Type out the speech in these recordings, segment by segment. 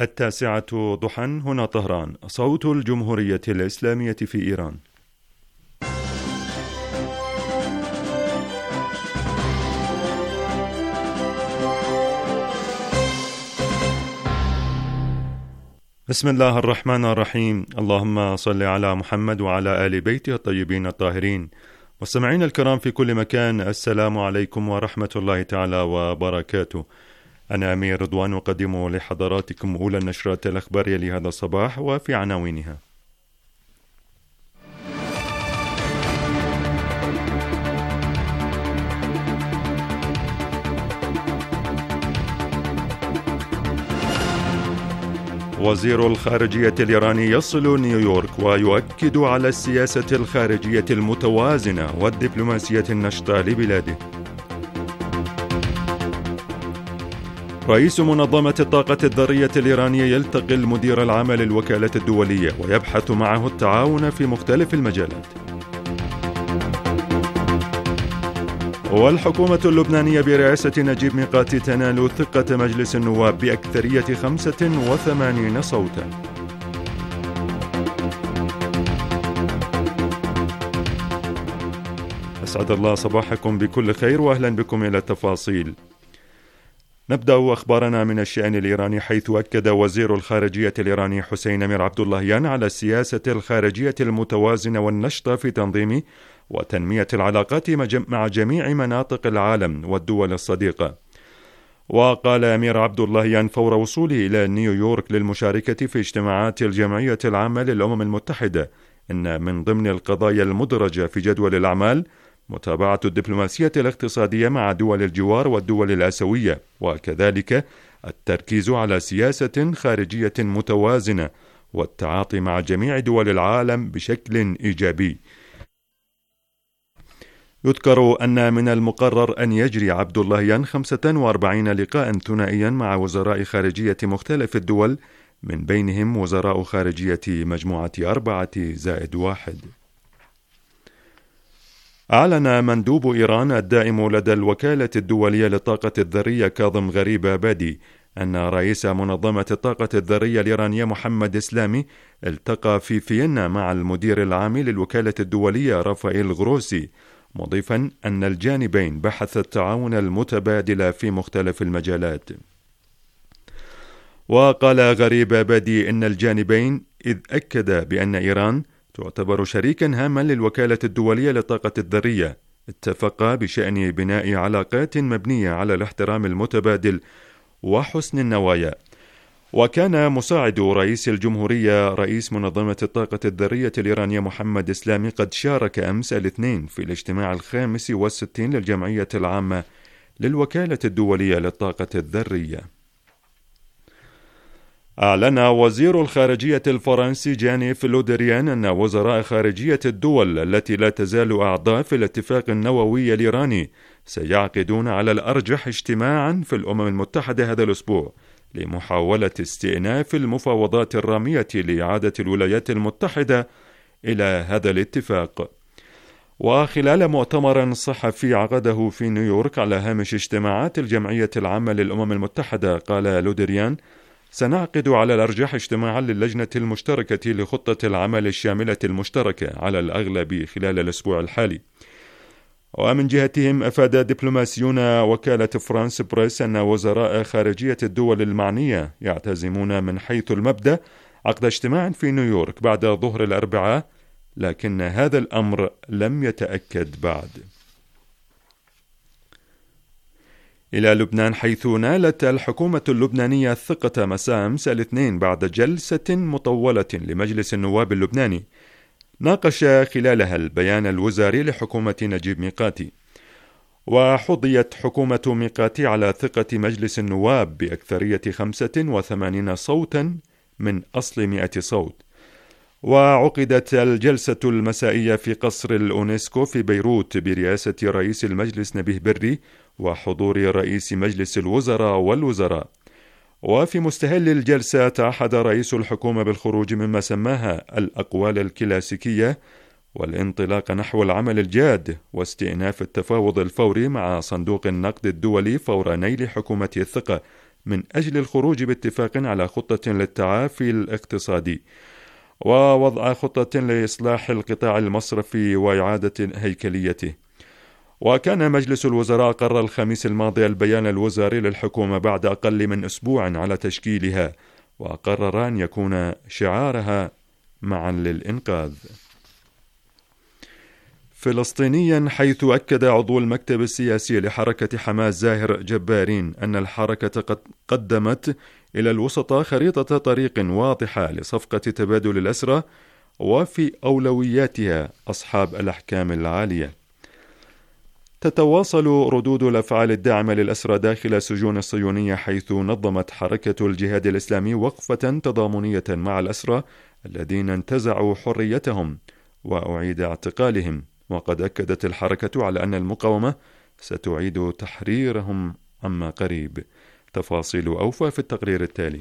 التاسعة ضحى. هنا طهران، صوت الجمهورية الإسلامية في إيران. بسم الله الرحمن الرحيم. اللهم صل على محمد وعلى آل بيته الطيبين الطاهرين. مستمعين الكرام في كل مكان، السلام عليكم ورحمة الله تعالى وبركاته. أنا أمير رضوان أقدم لحضراتكم أولى النشرات الأخبارية لهذا الصباح وفي عناوينها: وزير الخارجية الإيراني يصل نيويورك ويؤكد على السياسة الخارجية المتوازنة والدبلوماسية النشطة لبلاده. رئيس منظمة الطاقة الذرية الإيرانية يلتقي المدير العام للوكالة الدولية ويبحث معه التعاون في مختلف المجالات. والحكومة اللبنانية برئاسة نجيب ميقاتي تنال ثقة مجلس النواب بأكثرية 85 صوتا. أسعد الله صباحكم بكل خير وأهلا بكم إلى التفاصيل. نبدأ أخبارنا من الشأن الإيراني، حيث أكد وزير الخارجية الإيراني حسين أمير عبد اللهيان على السياسة الخارجية المتوازنة والنشطة في تنظيم وتنمية العلاقات مع جميع مناطق العالم والدول الصديقة. وقال أمير عبد اللهيان فور وصوله إلى نيويورك للمشاركة في اجتماعات الجمعية العامة للأمم المتحدة إن من ضمن القضايا المدرجة في جدول الأعمال متابعة الدبلوماسية الاقتصادية مع دول الجوار والدول الآسيوية، وكذلك التركيز على سياسة خارجية متوازنة والتعاطي مع جميع دول العالم بشكل إيجابي. يذكر أن من المقرر أن يجري عبد اللهيان 45 لقاء ثنائيا مع وزراء خارجية مختلف الدول، من بينهم وزراء خارجية مجموعة 4+1. أعلن مندوب إيران الدائم لدى الوكالة الدولية للطاقة الذرية كاظم غريب آبادي أن رئيس منظمة الطاقة الذرية الإيرانية محمد إسلامي التقى في فيينا مع المدير العام للوكالة الدولية رافائيل غروسي، مضيفا أن الجانبين بحث التعاون المتبادل في مختلف المجالات. وقال غريب آبادي إن الجانبين إذ أكد بأن إيران تعتبر شريكا هاما للوكالة الدولية للطاقة الذرية، اتفقا بشأن بناء علاقات مبنية على الاحترام المتبادل وحسن النوايا. وكان مساعد رئيس الجمهورية رئيس منظمة الطاقة الذرية الإيرانية محمد إسلامي قد شارك أمس الاثنين في الاجتماع 65 للجمعية العامة للوكالة الدولية للطاقة الذرية. أعلن وزير الخارجية الفرنسي جانيف لودريان أن وزراء خارجية الدول التي لا تزال أعضاء في الاتفاق النووي الإيراني سيعقدون على الأرجح اجتماعا في الأمم المتحدة هذا الأسبوع لمحاولة استئناف المفاوضات الرامية لإعادة الولايات المتحدة إلى هذا الاتفاق. وخلال مؤتمر صحفي عقده في نيويورك على هامش اجتماعات الجمعية العامة للأمم المتحدة، قال لودريان: سنعقد على الأرجح اجتماعا للجنة المشتركة لخطة العمل الشاملة المشتركة على الأغلب خلال الأسبوع الحالي. ومن جهتهم أفاد دبلوماسيون وكالة فرانس بريس أن وزراء خارجية الدول المعنية يعتزمون من حيث المبدأ عقد اجتماع في نيويورك بعد ظهر الأربعاء، لكن هذا الأمر لم يتأكد بعد. إلى لبنان، حيث نالت الحكومة اللبنانية الثقة مساء أمس الاثنين بعد جلسة مطولة لمجلس النواب اللبناني ناقش خلالها البيان الوزاري لحكومة نجيب ميقاتي. وحظيت حكومة ميقاتي على ثقة مجلس النواب بأكثرية 85 صوتا من أصل 100 صوت. وعقدت الجلسة المسائية في قصر الأونسكو في بيروت برئاسة رئيس المجلس نبيه بري وحضور رئيس مجلس الوزراء والوزراء. وفي مستهل الجلسة تعهد رئيس الحكومة بالخروج مما سماها الأقوال الكلاسيكية والانطلاق نحو العمل الجاد واستئناف التفاوض الفوري مع صندوق النقد الدولي فور نيل حكومته الثقة من أجل الخروج باتفاق على خطة للتعافي الاقتصادي ووضع خطة لإصلاح القطاع المصرفي وإعادة هيكليته. وكان مجلس الوزراء قرر الخميس الماضي البيان الوزاري للحكومة بعد أقل من أسبوع على تشكيلها، وقرر أن يكون شعارها معا للإنقاذ. فلسطينيا، حيث أكد عضو المكتب السياسي لحركة حماس زاهر جبارين أن الحركة قد قدمت إلى الوسطاء خريطة طريق واضحة لصفقة تبادل الأسرى وفي أولوياتها أصحاب الأحكام العالية. تتواصل ردود الأفعال الداعمة للأسرى داخل السجون الصهيونية، حيث نظمت حركة الجهاد الإسلامي وقفة تضامنية مع الأسرى الذين انتزعوا حريتهم وأعيد اعتقالهم. وقد أكدت الحركة على أن المقاومة ستعيد تحريرهم عما قريب. تفاصيل أوفى في التقرير التالي.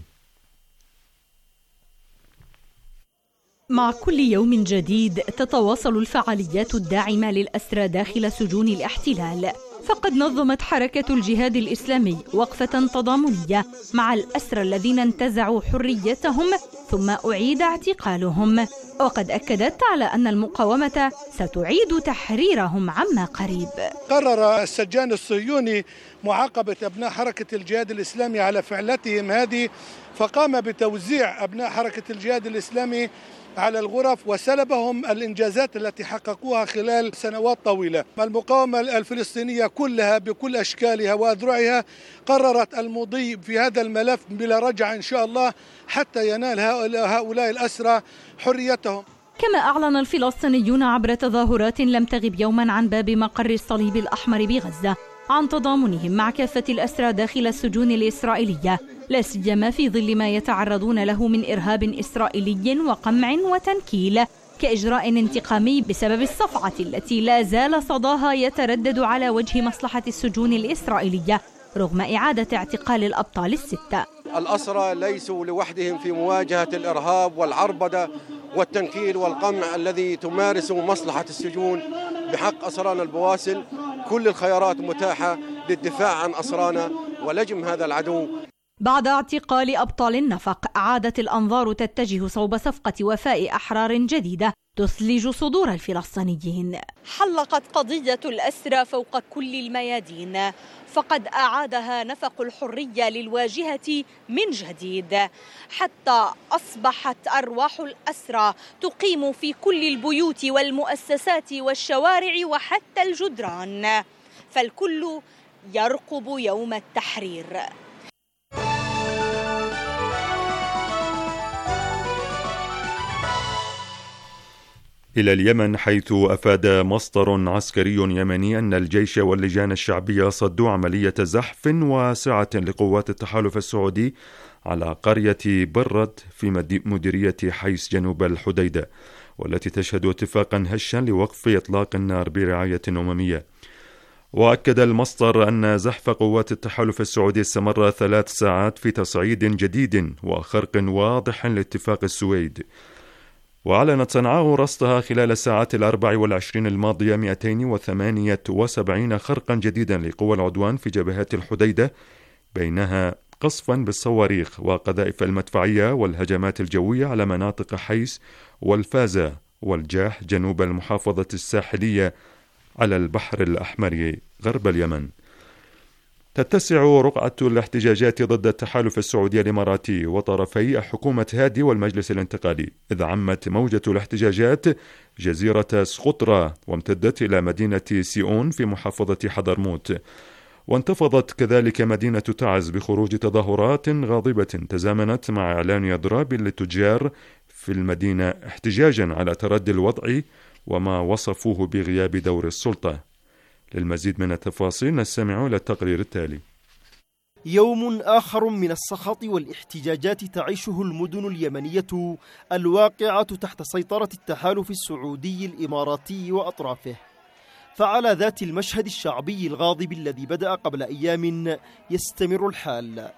مع كل يوم جديد تتواصل الفعاليات الداعمة للأسرى داخل سجون الاحتلال، فقد نظمت حركة الجهاد الإسلامي وقفة تضامنية مع الأسرى الذين انتزعوا حريتهم ثم أعيد اعتقالهم، وقد أكدت على أن المقاومة ستعيد تحريرهم عما قريب. قرر السجان الصهيوني معاقبة أبناء حركة الجهاد الإسلامي على فعلتهم هذه، فقام بتوزيع أبناء حركة الجهاد الإسلامي على الغرف وسلبهم الإنجازات التي حققوها خلال سنوات طويلة. المقاومة الفلسطينية كلها بكل أشكالها وأذرعها قررت المضي في هذا الملف بلا رجعة إن شاء الله حتى ينال هؤلاء الأسرى حريتهم. كما أعلن الفلسطينيون عبر تظاهرات لم تغب يوما عن باب مقر الصليب الأحمر بغزة عن تضامنهم مع كافة الأسرى داخل السجون الإسرائيلية، لا سيما في ظل ما يتعرضون له من إرهاب إسرائيلي وقمع وتنكيل كإجراء انتقامي بسبب الصفعة التي لا زال صداها يتردد على وجه مصلحة السجون الإسرائيلية رغم إعادة اعتقال الأبطال الستة. الأسرى ليسوا لوحدهم في مواجهة الإرهاب والعربدة والتنكيل والقمع الذي تمارس مصلحة السجون بحق أسرانا البواسل. كل الخيارات متاحة للدفاع عن أسرانا ولجم هذا العدو. بعد اعتقال أبطال النفق عادت الأنظار تتجه صوب صفقة وفاء أحرار جديدة تثلج صدور الفلسطينيين. حلقت قضية الأسرى فوق كل الميادين، فقد أعادها نفق الحرية للواجهة من جديد، حتى أصبحت أرواح الأسرى تقيم في كل البيوت والمؤسسات والشوارع وحتى الجدران، فالكل يرقب يوم التحرير. إلى اليمن، حيث أفاد مصدر عسكري يمني أن الجيش واللجان الشعبية صدوا عملية زحف واسعة لقوات التحالف السعودي على قرية برد في مديرية حيس جنوب الحديدة، والتي تشهد اتفاقا هشا لوقف إطلاق النار برعاية أممية. وأكد المصدر أن زحف قوات التحالف السعودي استمر 3 ساعات في تصعيد جديد وخرق واضح لاتفاق السويد. وأعلنت صنعاء رصدها خلال الساعات 24 الماضية 278 خرقا جديدا لقوى العدوان في جبهات الحديدة، بينها قصفا بالصواريخ وقذائف المدفعية والهجمات الجوية على مناطق حيس والفازة والجاح جنوب المحافظة الساحلية على البحر الأحمر غرب اليمن. تتسع رقعة الاحتجاجات ضد التحالف السعودي الإماراتي وطرفي حكومة هادي والمجلس الانتقالي، إذ عمت موجة الاحتجاجات جزيرة سقطرى وامتدت إلى مدينة سيئون في محافظة حضرموت. وانتفضت كذلك مدينة تعز بخروج تظاهرات غاضبة تزامنت مع إعلان إضراب للتجار في المدينة احتجاجا على تردي الوضع وما وصفوه بغياب دور السلطة. للمزيد من التفاصيل نستمع إلى التقرير التالي. يوم آخر من السخط والاحتجاجات تعيشه المدن اليمنية الواقعة تحت سيطرة التحالف السعودي الإماراتي وأطرافه. فعلى ذات المشهد الشعبي الغاضب الذي بدأ قبل أيام يستمر الحال،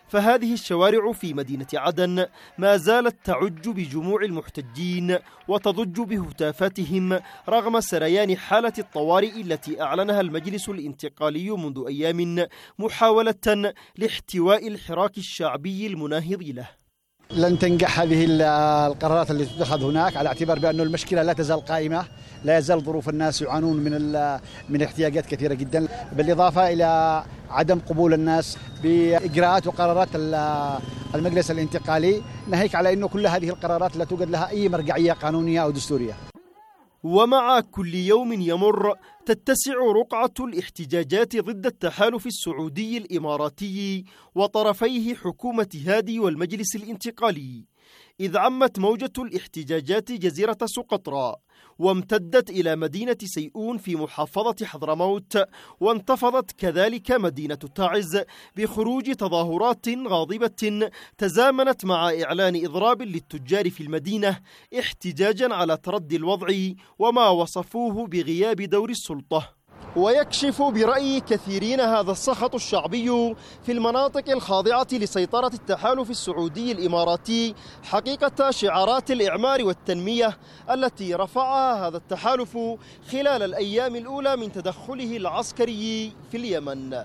فهذه الشوارع في مدينة عدن ما زالت تعج بجموع المحتجين وتضج بهتافاتهم رغم سريان حالة الطوارئ التي أعلنها المجلس الانتقالي منذ أيام محاولة لاحتواء الحراك الشعبي المناهض له. لن تنجح هذه القرارات التي تتخذ هناك على اعتبار بأن المشكلة لا تزال قائمة، لا يزال ظروف الناس يعانون من احتياجات كثيرة جدا، بالإضافة إلى عدم قبول الناس بإجراءات وقرارات المجلس الانتقالي، ناهيك على أنه كل هذه القرارات لا توجد لها أي مرجعية قانونية أو دستورية. ومع كل يوم يمر تتسع رقعة الاحتجاجات ضد التحالف السعودي الإماراتي وطرفيه حكومة هادي والمجلس الانتقالي، إذ عمت موجة الاحتجاجات جزيرة سقطرى وامتدت إلى مدينة سيئون في محافظة حضرموت، وانتفضت كذلك مدينة تعز بخروج تظاهرات غاضبة تزامنت مع إعلان إضراب للتجار في المدينة احتجاجا على تردي الوضع وما وصفوه بغياب دور السلطة. ويكشف برأي كثيرين هذا السخط الشعبي في المناطق الخاضعة لسيطرة التحالف السعودي الإماراتي حقيقة شعارات الإعمار والتنمية التي رفعها هذا التحالف خلال الأيام الأولى من تدخله العسكري في اليمن.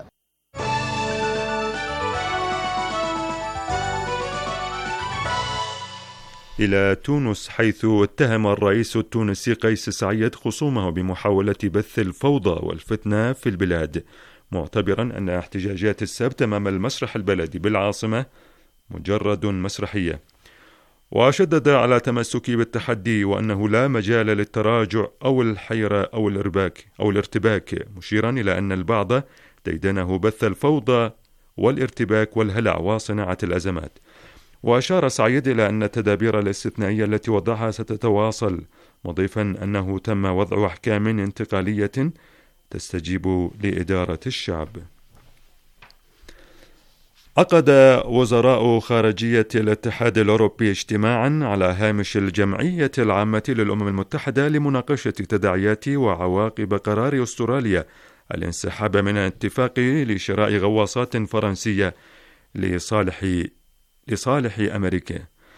إلى تونس، حيث اتهم الرئيس التونسي قيس سعيد خصومه بمحاولة بث الفوضى والفتنة في البلاد، معتبرا أن احتجاجات السبت أمام المسرح البلدي بالعاصمة مجرد مسرحية، وشدد على تمسكه بالتحدي وأنه لا مجال للتراجع أو الحيرة أو الارتباك، مشيرا إلى أن البعض ديدنه بث الفوضى والارتباك والهلع وصناعة الأزمات. وأشار سعيد إلى أن التدابير الاستثنائية التي وضعها ستتواصل، مضيفا أنه تم وضع أحكام انتقالية تستجيب لإدارة الشعب. عقد وزراء خارجية الاتحاد الأوروبي اجتماعا على هامش الجمعية العامة للأمم المتحدة لمناقشة تداعيات وعواقب قرار أستراليا الانسحاب من الاتفاق لشراء غواصات فرنسية لصالح أمريكا.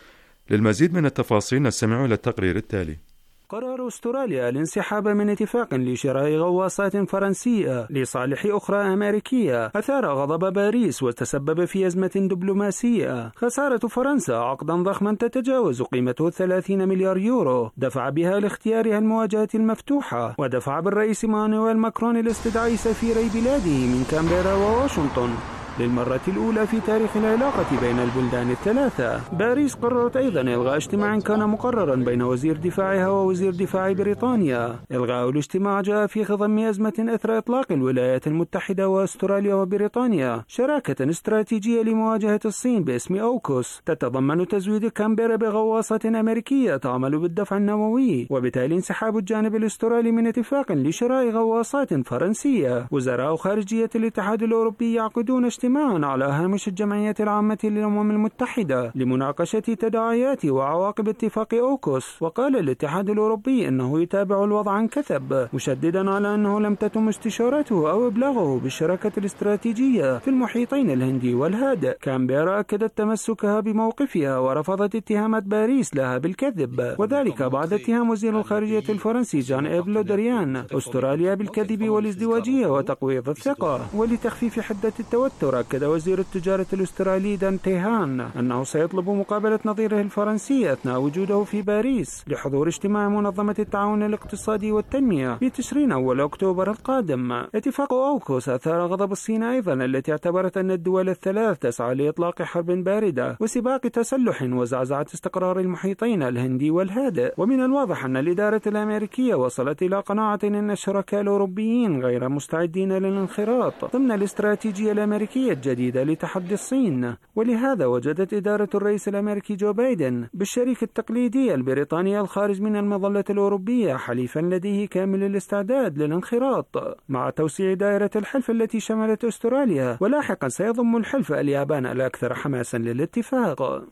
للمزيد من التفاصيل نستمع إلى التقرير التالي. قرار أستراليا الانسحاب من اتفاق لشراء غواصات فرنسية لصالح أخرى أمريكية أثار غضب باريس وتسبب في أزمة دبلوماسية. خسارة فرنسا عقدا ضخما تتجاوز قيمته 30 مليار يورو دفع بها لاختيارها المواجهة المفتوحة، ودفع بالرئيس مانويل ماكرون لاستدعاء سفيري بلاده من كامبيرا وواشنطن للمرة الأولى في تاريخ العلاقة بين البلدان الثلاثة. باريس قررت أيضا إلغاء اجتماع كان مقررا بين وزير دفاعها ووزير دفاع بريطانيا. إلغاء الاجتماع جاء في خضم أزمة أثر إطلاق الولايات المتحدة وأستراليا وبريطانيا شراكة استراتيجية لمواجهة الصين باسم أوكوس، تتضمن تزويد كامبيرا بغواصة أمريكية تعمل بالدفع النووي، وبالتالي انسحاب الجانب الأسترالي من اتفاق لشراء غواصات فرنسية. وزراء خارجية الاتحاد الأوروبي يعقدون اجتماعا على هامش الجمعية العامة للأمم المتحدة لمناقشة تداعيات وعواقب اتفاق أوكوس. وقال الاتحاد الأوروبي أنه يتابع الوضع عن كثب، مشددا على أنه لم تتم استشارته أو إبلاغه بالشراكة الاستراتيجية في المحيطين الهندي والهادئ. كامبيرا أكدت تمسكها بموقفها ورفضت اتهامات باريس لها بالكذب، وذلك بعد اتهام وزير الخارجية الفرنسي جان إيف لو دريان أستراليا بالكذب والازدواجية وتقويض الثقة. ولتخفيف حدة التوتر أكد وزير التجارة الأسترالي دان تيهان أنه سيطلب مقابلة نظيره الفرنسي أثناء وجوده في باريس لحضور اجتماع منظمة التعاون الاقتصادي والتنمية في تشرين أول أكتوبر القادم. اتفاق أوكوس أثار غضب الصين أيضا، التي اعتبرت أن الدول الثلاث تسعى لإطلاق حرب باردة وسباق تسلح وزعزعة استقرار المحيطين الهندي والهادئ. ومن الواضح أن الإدارة الأمريكية وصلت إلى قناعة أن الشركاء الأوروبيين غير مستعدين للانخراط ضمن الاستراتيجية الأمريكية الجديدة لتحدي الصين، ولهذا وجدت إدارة الرئيس الأمريكي جو بايدن بالشريك التقليدي البريطاني الخارج من المظلة الأوروبية حليفا لديه كامل الاستعداد للانخراط، مع توسيع دائرة الحلف التي شملت أستراليا، ولاحقا سيضم الحلف اليابان الأكثر حماسا للاتفاق.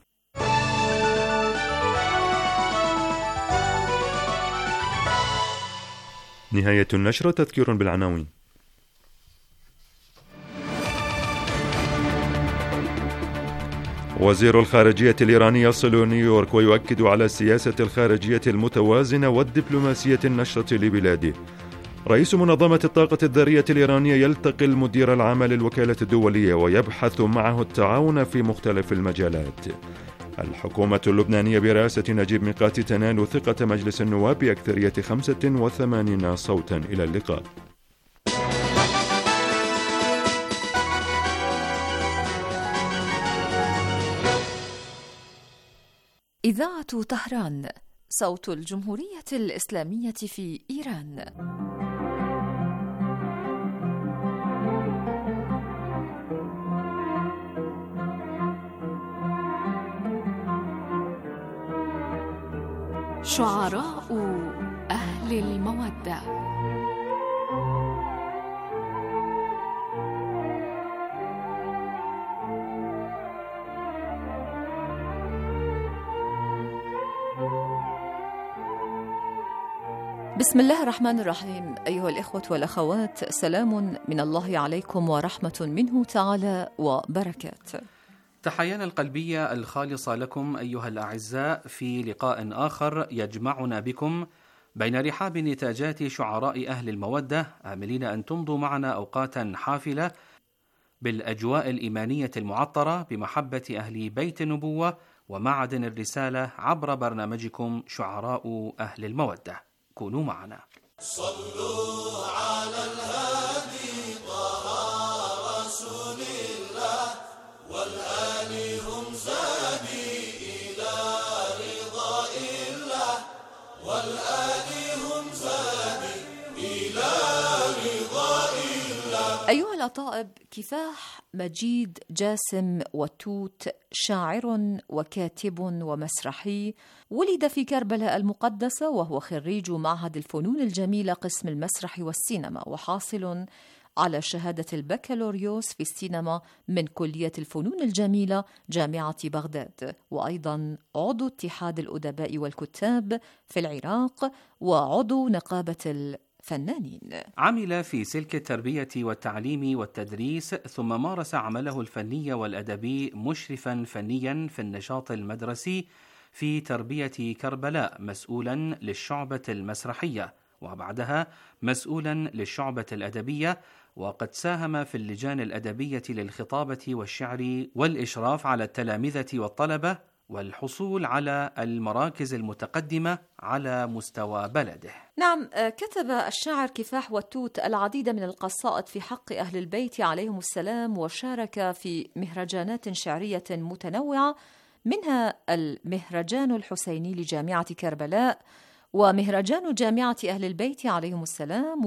نهاية النشرة. تذكير بالعناوين. وزير الخارجية الإيراني يصل نيويورك ويؤكد على السياسة الخارجية المتوازنة والدبلوماسية النشطة لبلاده. رئيس منظمة الطاقة الذرية الإيرانية يلتقي المدير العام للوكالة الدولية ويبحث معه التعاون في مختلف المجالات. الحكومة اللبنانية برئاسة نجيب ميقاتي تنال ثقة مجلس النواب بأكثرية 85 صوتا. إلى اللقاء. إذاعة طهران، صوت الجمهورية الإسلامية في إيران. شعراء أهل المودة. بسم الله الرحمن الرحيم. أيها الإخوة والأخوات، سلام من الله عليكم ورحمة منه تعالى وبركاته. تحيانا القلبية الخالصة لكم أيها الأعزاء في لقاء آخر يجمعنا بكم بين رحاب نتاجات شعراء أهل المودة، آملين أن تمضوا معنا أوقاتا حافلة بالأجواء الإيمانية المعطرة بمحبة أهل بيت النبوة ومعدن الرسالة عبر برنامجكم شعراء أهل المودة. كونوا معنا. صلوا على الهادي طه رسول الله والآل هم زادي إلى رضا الله والآل هم زادي إلى رضا الله. أيها الأطائب، كفاح مجيد جاسم والتوت شاعر وكاتب ومسرحي ولد في كربلاء المقدسة، وهو خريج معهد الفنون الجميلة قسم المسرح والسينما، وحاصل على شهادة البكالوريوس في السينما من كلية الفنون الجميلة جامعة بغداد، وأيضا عضو اتحاد الأدباء والكتاب في العراق وعضو نقابة الفنانين. عمل في سلك التربية والتعليم والتدريس، ثم مارس عمله الفني والأدبي مشرفا فنيا في النشاط المدرسي في تربية كربلاء، مسؤولا للشعبة المسرحية، وبعدها مسؤولا للشعبة الأدبية، وقد ساهم في اللجان الأدبية للخطابة والشعر والإشراف على التلامذة والطلبة والحصول على المراكز المتقدمة على مستوى بلده. نعم، كتب الشاعر كفاح والتوت العديد من القصائد في حق أهل البيت عليهم السلام، وشارك في مهرجانات شعرية متنوعة، منها المهرجان الحسيني لجامعة كربلاء، ومهرجان جامعة أهل البيت عليهم السلام،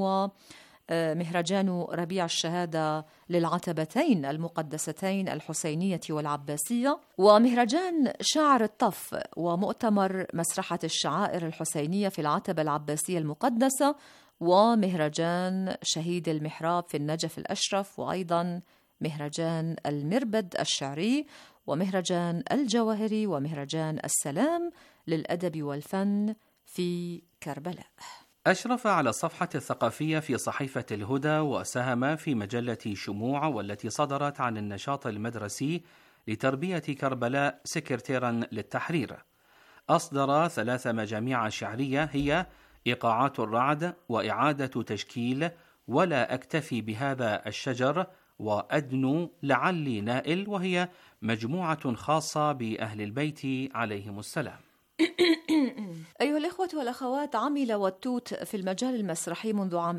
ومهرجان ربيع الشهادة للعتبتين المقدستين الحسينية والعباسية، ومهرجان شاعر الطف، ومؤتمر مسرحة الشعائر الحسينية في العتبة العباسية المقدسة، ومهرجان شهيد المحراب في النجف الأشرف، وأيضا مهرجان المربد الشعري، ومهرجان الجواهري، ومهرجان السلام للأدب والفن في كربلاء. أشرف على الصفحة الثقافية في صحيفة الهدى، وساهم في مجلة شموع والتي صدرت عن النشاط المدرسي لتربية كربلاء سكرتيرا للتحرير. أصدر 3 مجاميع شعرية هي إيقاعات الرعد، وإعادة تشكيل، ولا أكتفي بهذا الشجر، وأدنو لعلي نائل، وهي مجموعة خاصة بأهل البيت عليهم السلام. أيها الإخوة والأخوات، عمل والتوت في المجال المسرحي منذ عام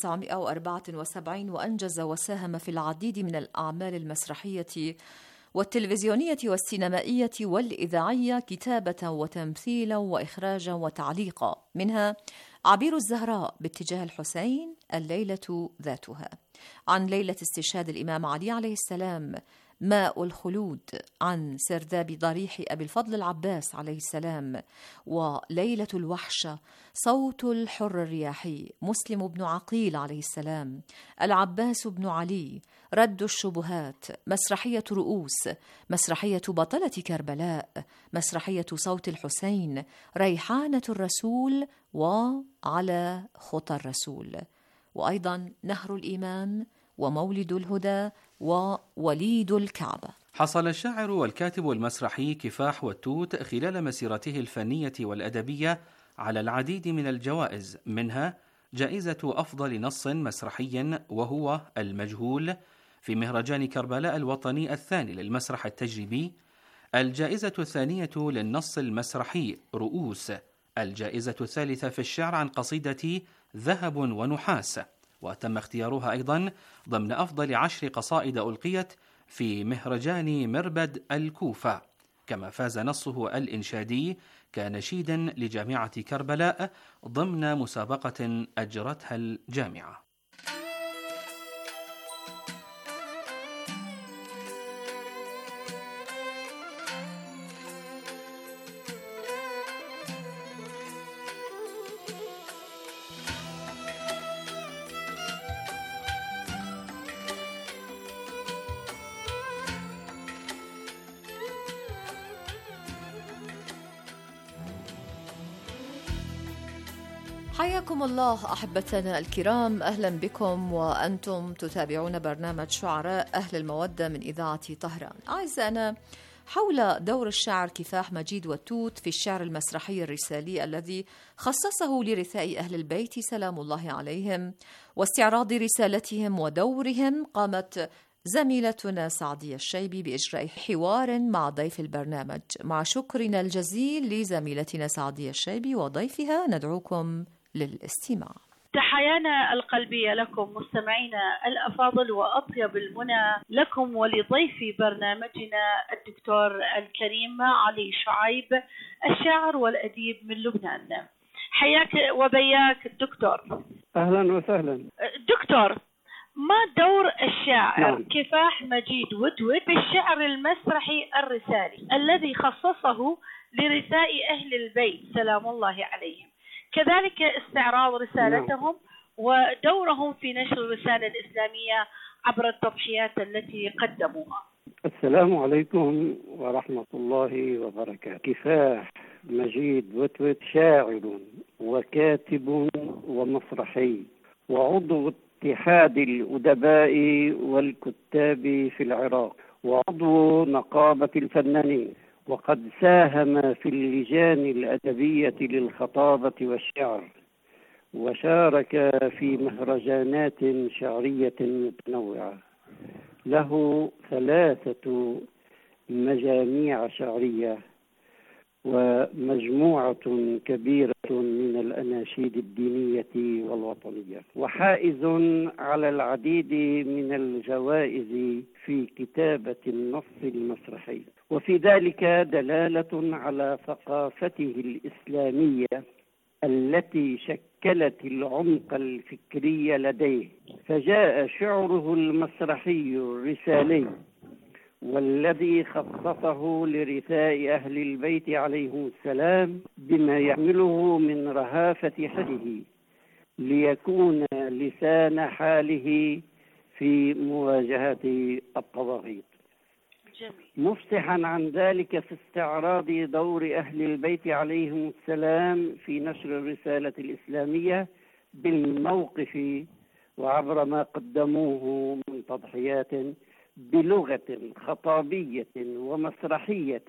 1974، وأنجز وساهم في العديد من الأعمال المسرحية والتلفزيونية والسينمائية والإذاعية، كتابة وتمثيلا وإخراجا وتعليقا، منها عبير الزهراء باتجاه الحسين، الليلة ذاتها، عن ليلة استشهاد الإمام علي عليه السلام، ماء الخلود، عن سرداب ضريح أبي الفضل العباس عليه السلام، وليلة الوحشة، صوت الحر الرياحي، مسلم بن عقيل عليه السلام، العباس بن علي، رد الشبهات، مسرحية رؤوس، مسرحية بطلة كربلاء، مسرحية صوت الحسين، ريحانة الرسول، وعلى خطى الرسول، وأيضا نهر الإيمان، ومولد الهدى، ووليد الكعبة. حصل الشاعر والكاتب المسرحي كفاح والتوت خلال مسيرته الفنية والأدبية على العديد من الجوائز، منها جائزة أفضل نص مسرحي وهو المجهول في مهرجان كربلاء الوطني الثاني للمسرح التجريبي، الجائزة الثانية للنص المسرحي رؤوس، الجائزة الثالثة في الشعر عن قصيدة ذهب ونحاس، وتم اختيارها أيضا ضمن أفضل 10 قصائد ألقيت في مهرجان مربد الكوفة. كما فاز نصه الإنشادي كنشيد لجامعة كربلاء ضمن مسابقة أجرتها الجامعة. حياكم الله أحبتنا الكرام، أهلا بكم وأنتم تتابعون برنامج شعراء أهل المودة من إذاعة طهران. أعزائنا، حول دور الشاعر كفاح مجيد والتوت في الشعر المسرحي الرسالي الذي خصصه لرثاء أهل البيت سلام الله عليهم واستعراض رسالتهم ودورهم، قامت زميلتنا سعدية الشيبي بإجراء حوار مع ضيف البرنامج. مع شكرنا الجزيل لزميلتنا سعدية الشيبي وضيفها، ندعوكم للاستماع. تحيانا القلبية لكم مستمعينا الأفاضل، وأطيب المنى لكم ولضيف برنامجنا الدكتور الكريم علي شعيب، الشاعر والأديب من لبنان. حياك وبياك الدكتور. أهلا وسهلا دكتور. ما دور الشاعر كفاح مجيد والتوت في الشعر المسرحي الرسالي الذي خصصه لرثاء أهل البيت سلام الله عليهم، كذلك استعراض رسالتهم ودورهم في نشر الرسالة الإسلامية عبر التضحيات التي قدموها؟ السلام عليكم ورحمة الله وبركاته. كفاح مجيد والتوت شاعر وكاتب ومسرحي وعضو اتحاد الأدباء والكتاب في العراق وعضو نقابة الفنانين، وقد ساهم في اللجان الأدبية للخطابة والشعر، وشارك في مهرجانات شعرية متنوعة. له 3 مجاميع شعرية ومجموعة كبيرة من الأناشيد الدينية والوطنية، وحائز على العديد من الجوائز في كتابة النص المسرحي، وفي ذلك دلالة على ثقافته الإسلامية التي شكلت العمق الفكري لديه. فجاء شعره المسرحي الرسالي والذي خصصه لرثاء أهل البيت عليهم السلام بما يحمله من رهافة حسه ليكون لسان حاله في مواجهة الطواغيت، مفصحا عن ذلك في استعراض دور أهل البيت عليهم السلام في نشر الرسالة الإسلامية بالموقف وعبر ما قدموه من تضحيات بلغة خطابية ومسرحية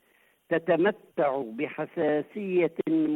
تتمتع بحساسية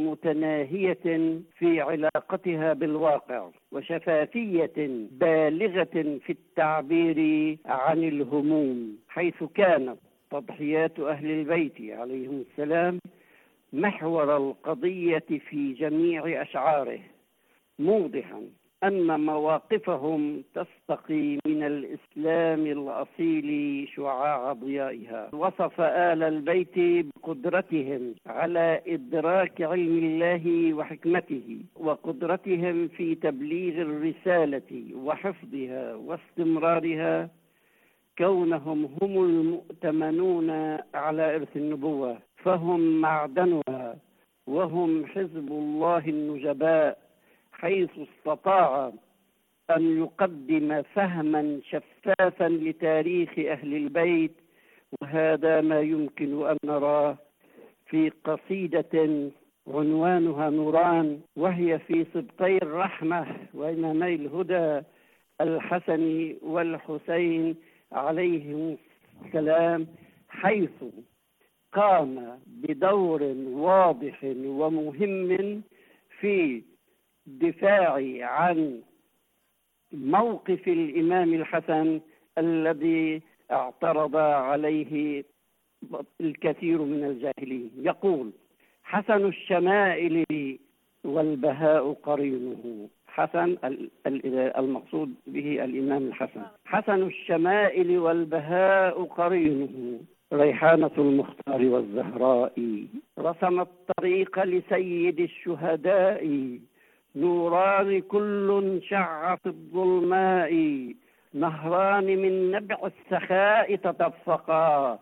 متناهية في علاقتها بالواقع وشفافية بالغة في التعبير عن الهموم، حيث كانت تضحيات أهل البيت عليهم السلام محور القضية في جميع أشعاره، موضحا أن مواقفهم تستقي من الإسلام الأصيل شعاع ضيائها. وصف آل البيت بقدرتهم على إدراك علم الله وحكمته وقدرتهم في تبليغ الرسالة وحفظها واستمرارها، كونهم هم المؤتمنون على إرث النبوة، فهم معدنها وهم حزب الله النجباء، حيث استطاع أن يقدم فهما شفافا لتاريخ أهل البيت. وهذا ما يمكن أن نراه في قصيدة عنوانها نوران، وهي في سبطي الرحمة وإمامي الهدى الحسن والحسين عليهم السلام، حيث قام بدور واضح ومهم في الدفاع عن موقف الإمام الحسن الذي اعترض عليه الكثير من الجاهلين. يقول: حسن الشمائل والبهاء قرينه. حسن المقصود به الإمام الحسن. حسن الشمائل والبهاء قرينه، ريحانة المختار والزهراء، رسم الطريق لسيد الشهداء، نوران كل شع في الظلماء، نهران من نبع السخاء تدفقا،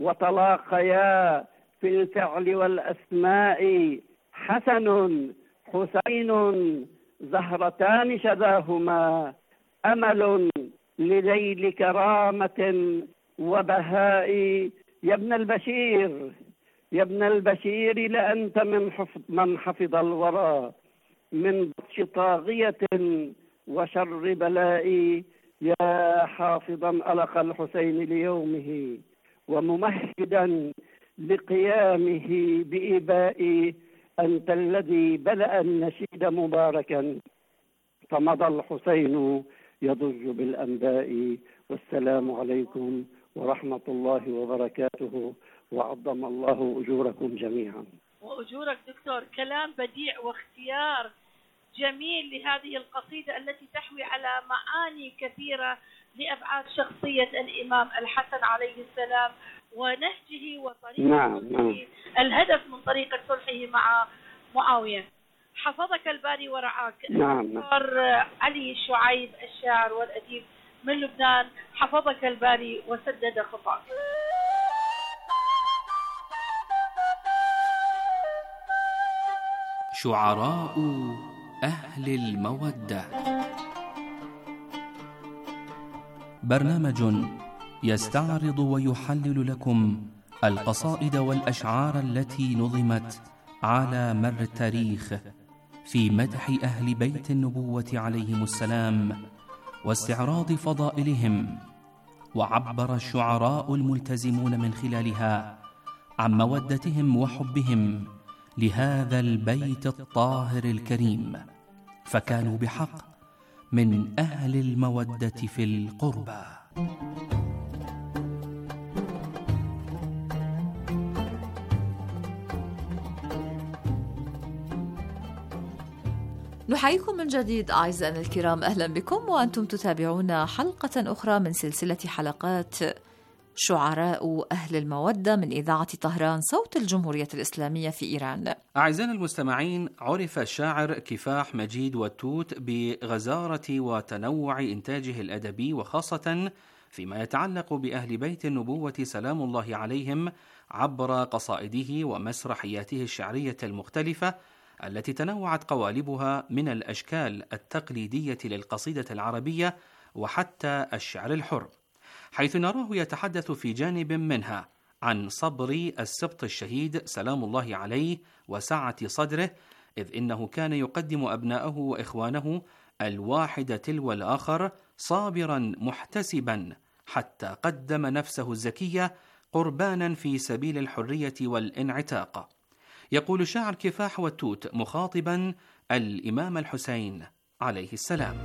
وتلاقيا في الفعل والأسماء، حسن حسين زهرتان شذاهما، أمل لليل كرامة وبهاء. يا ابن البشير، يا ابن البشير، لأنت من حفظ الورى من بطش طاغية وشر بلاء، يا حافظا ألق الحسين ليومه وممهدا لقيامه بإباء، أنت الذي بدأ النشيد مباركا فمضى الحسين يضج بالأنباء. والسلام عليكم ورحمة الله وبركاته، وعظم الله أجوركم جميعا. وأجورك دكتور. كلام بديع واختيار جميل لهذه القصيدة التي تحوي على معاني كثيرة لأبعاد شخصية الإمام الحسن عليه السلام ونهجه وطريقة الهدف من طريقة صلحه مع معاوية. حفظك الباري ورعاك. دكتور علي شعيب الشاعر والأديب من لبنان، حفظك الباري وسدد خطاك. شعراء أهل المودة، برنامج يستعرض ويحلل لكم القصائد والأشعار التي نظمت على مر التاريخ في مدح أهل بيت النبوة عليهم السلام واستعراض فضائلهم. وعبر الشعراء الملتزمون من خلالها عن مودتهم وحبهم لهذا البيت الطاهر الكريم، فكانوا بحق من أهل المودة في القربى. نحييكم من جديد أعزائنا الكرام، أهلا بكم وأنتم تتابعون حلقة أخرى من سلسلة حلقات شعراء أهل المودة من إذاعة طهران صوت الجمهورية الإسلامية في إيران. أعزائنا المستمعين، عرف الشاعر كفاح مجيد والتوت بغزارة وتنوع إنتاجه الأدبي، وخاصة فيما يتعلق بأهل بيت النبوة سلام الله عليهم، عبر قصائده ومسرحياته الشعرية المختلفة التي تنوعت قوالبها من الأشكال التقليدية للقصيدة العربية وحتى الشعر الحر، حيث نراه يتحدث في جانب منها عن صبر السبط الشهيد سلام الله عليه وسعة صدره، إذ إنه كان يقدم أبناءه وإخوانه الواحد تلو الآخر صابرا محتسبا حتى قدم نفسه الزكية قربانا في سبيل الحرية والانعتاق. يقول الشاعر كفاح والتوت مخاطبا الإمام الحسين عليه السلام: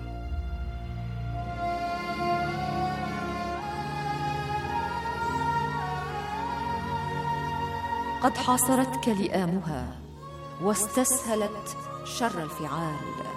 قد حاصرتك لئامها واستسهلت شر الفعال،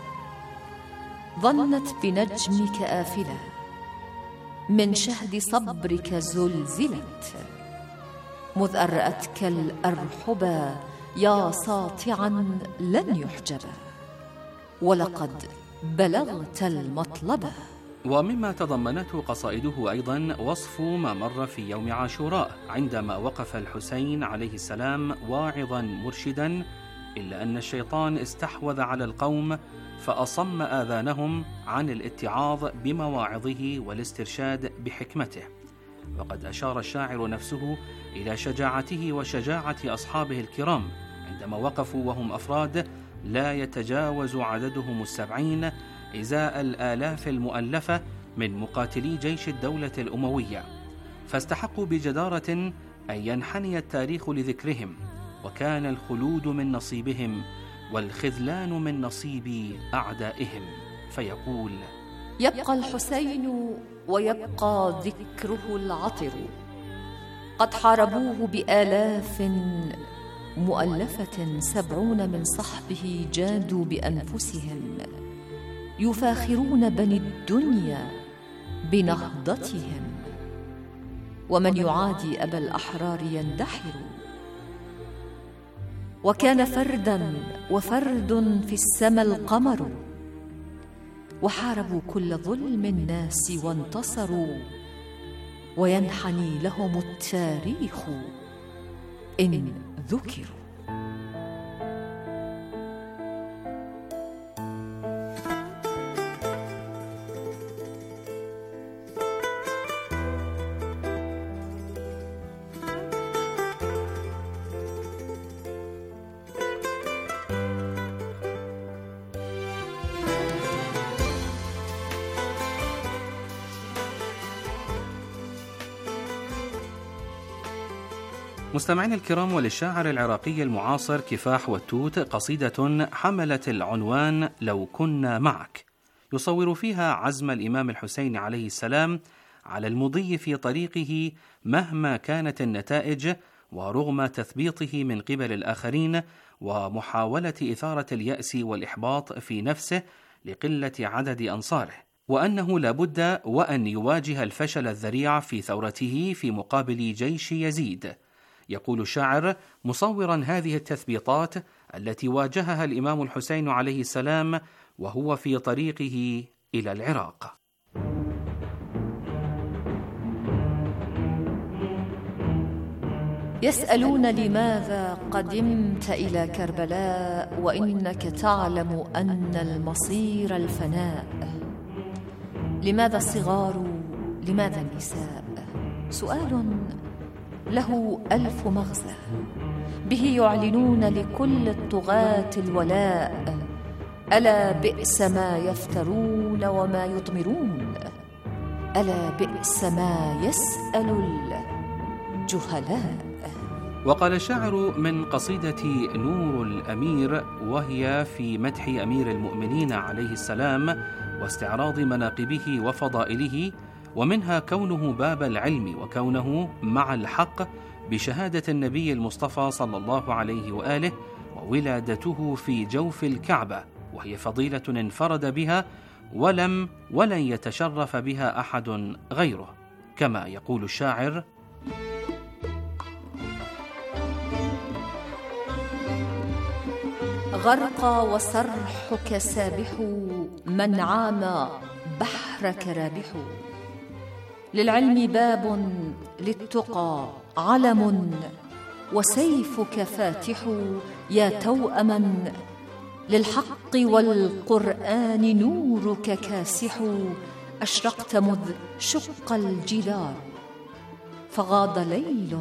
ظنت بنجمك آفلة من شهد صبرك زلزلت، مذ أرأتك الأرحبا يا ساطعا لن يحجبا، ولقد بلغت المطلبا. ومما تضمنته قصائده أيضا وصف ما مر في يوم عاشوراء، عندما وقف الحسين عليه السلام واعظا مرشدا، إلا أن الشيطان استحوذ على القوم فأصم آذانهم عن الاتعاظ بمواعظه والاسترشاد بحكمته. وقد أشار الشاعر نفسه إلى شجاعته وشجاعة أصحابه الكرام عندما وقفوا وهم أفراد لا يتجاوز عددهم 70 إزاء الآلاف المؤلفة من مقاتلي جيش الدولة الأموية، فاستحقوا بجدارة أن ينحني التاريخ لذكرهم، وكان الخلود من نصيبهم والخذلان من نصيب أعدائهم. فيقول: يبقى الحسين ويبقى ذكره العطر، قد حاربوه بآلاف مؤلفة، 70 من صحبه جادوا بأنفسهم، يفاخرون بني الدنيا بنهضتهم، ومن يعادي أبا الأحرار يندحر. وكان فردا وفرد في السما القمر، وحاربوا كل ظلم الناس وانتصروا، وينحني لهم التاريخ إن ذكروا. مستمعين الكرام، وللشاعر العراقي المعاصر كفاح والتوت قصيدة حملت العنوان لو كنا معك، يصور فيها عزم الإمام الحسين عليه السلام على المضي في طريقه مهما كانت النتائج، ورغم تثبيطه من قبل الآخرين ومحاولة إثارة اليأس والإحباط في نفسه لقلة عدد أنصاره، وأنه لابد وأن يواجه الفشل الذريع في ثورته في مقابل جيش يزيد. يقول الشاعر مصورا هذه التثبيطات التي واجهها الإمام الحسين عليه السلام وهو في طريقه إلى العراق: يسألون لماذا قدمت إلى كربلاء وإنك تعلم أن المصير الفناء، لماذا الصغار، لماذا النساء؟ سؤال له 1000 مغزى، به يعلنون لكل الطغاة الولاء، ألا بئس ما يفترون وما يضمرون، ألا بئس ما يسأل الجهلاء. وقال الشاعر من قصيدة نور الأمير، وهي في مدح أمير المؤمنين عليه السلام واستعراض مناقبه وفضائله، ومنها كونه باب العلم وكونه مع الحق بشهادة النبي المصطفى صلى الله عليه وآله، وولادته في جوف الكعبة، وهي فضيلة انفرد بها ولن يتشرف بها أحد غيره. كما يقول الشاعر: غرق وسرحك سابح، من عام بحرك رابح، للعلم باب، للتقى علم، وسيفك فاتح يا توأما، للحق والقرآن نورك كاسح، أشرقت مذ شق الجدار، فغاض ليل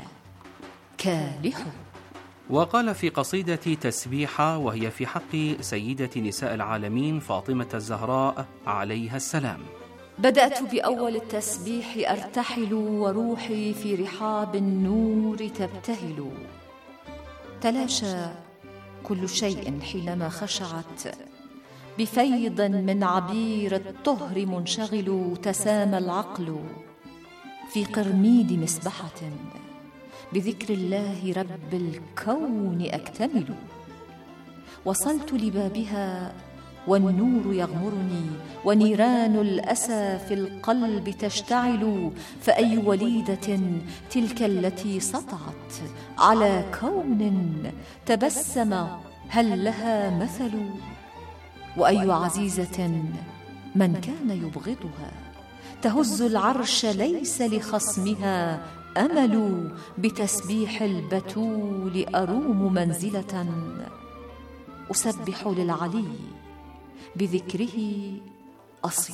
كالح. وقال في قصيدة تسبيحة، وهي في حق سيدة نساء العالمين فاطمة الزهراء عليها السلام: بدأت بأول التسبيح أرتحل، وروحي في رحاب النور تبتهل، تلاشى كل شيء حينما خشعت، بفيض من عبير الطهر منشغل، تسامى العقل في قرميد مسبحة، بذكر الله رب الكون أكتمل، وصلت لبابها والنور يغمرني، ونيران الأسى في القلب تشتعل، فأي وليدة تلك التي سطعت على كون تبسم هل لها مثل، وأي عزيزة من كان يبغضها، تهز العرش ليس لخصمها أمل، بتسبيح البتول أروم منزلة، أسبح للعلي بذكره أصل.